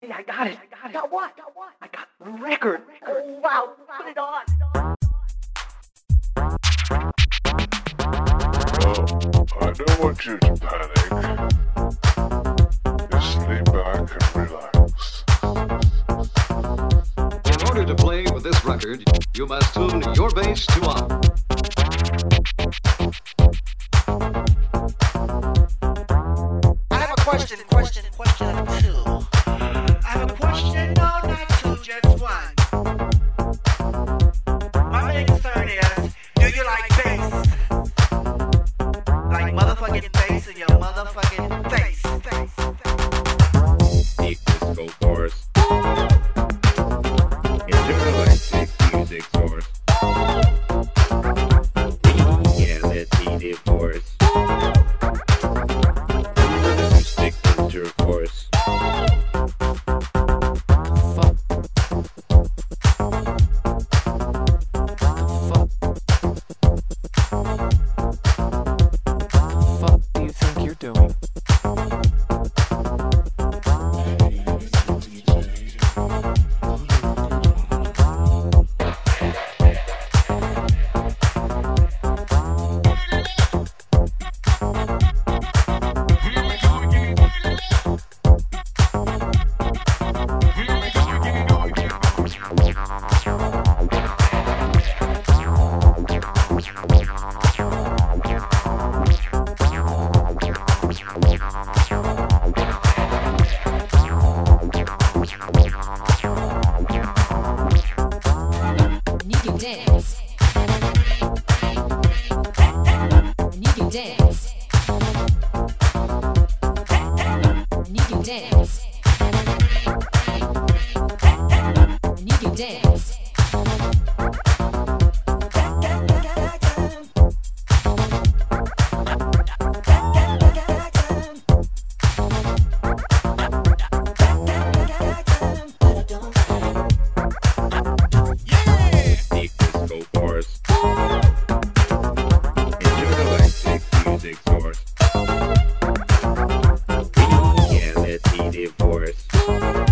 Hey, I got it. Got what? I got the record. Oh, wow. Put it on. I don't want you to panic. Just lean back and relax. In order to play with this record, you must tune your bass to on. I have a question number two. I have a question, no, not two, just one. My main concern is, do you like bass? Like motherfucking bass in your motherfucking face. Deep disco force. Intergalactic music source. Reality force. Acoustic intercourse. Fuck do you think you're doing? And you can dance. And you can dance. And you can dance. And you can dance. Deep disco force. Intergalactic music source. Reality force.